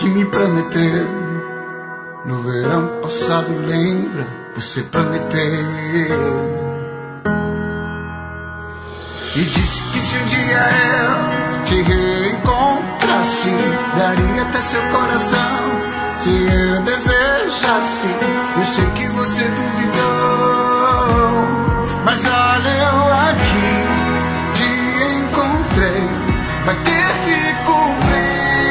me prometeu no verão passado, lembra? Você prometeu e disse que se um dia eu te reencontrasse, daria até seu coração se eu desejasse. Eu sei que você duvidou, mas olha, eu aqui te encontrei, vai ter que cumprir.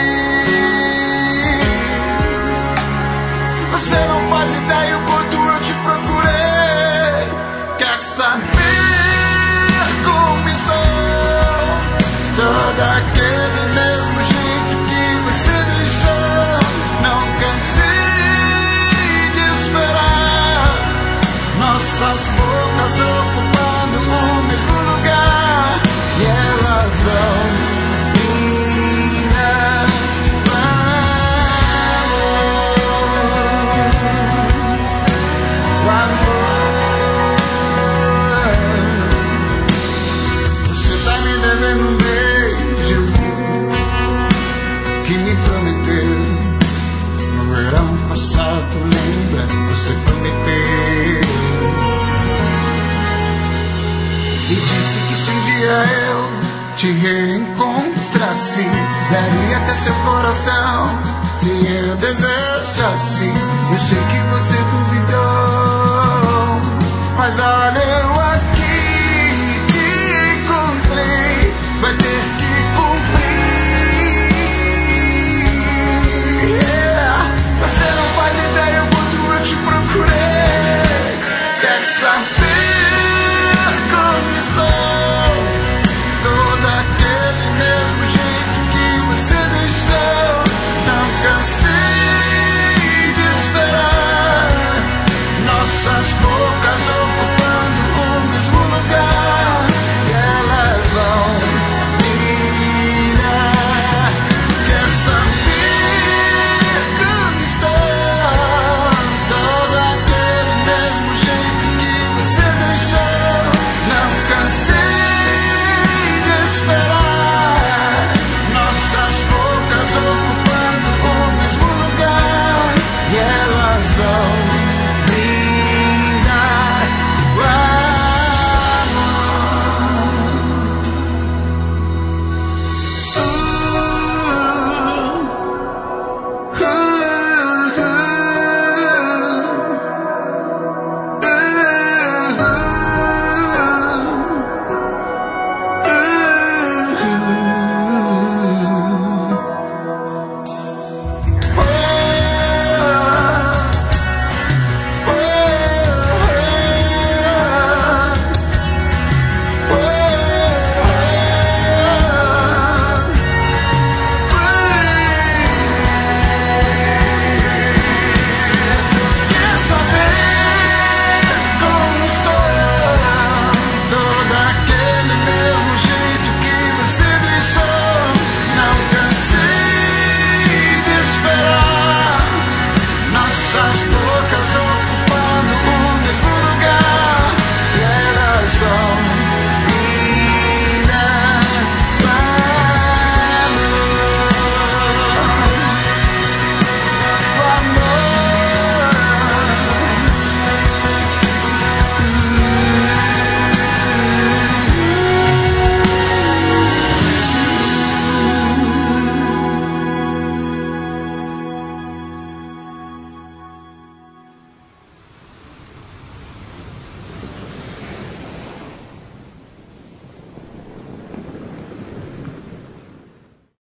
Você não faz ideia o quanto eu te procurei. Quer saber como estou? Todo aquele mesmo jeito que você deixou. Não cansei de esperar nossas bocas ocupando o mesmo lugar, e elas vão eu te reencontrasse, daria até seu coração se eu desejasse. Eu sei que você duvidou, mas olha, eu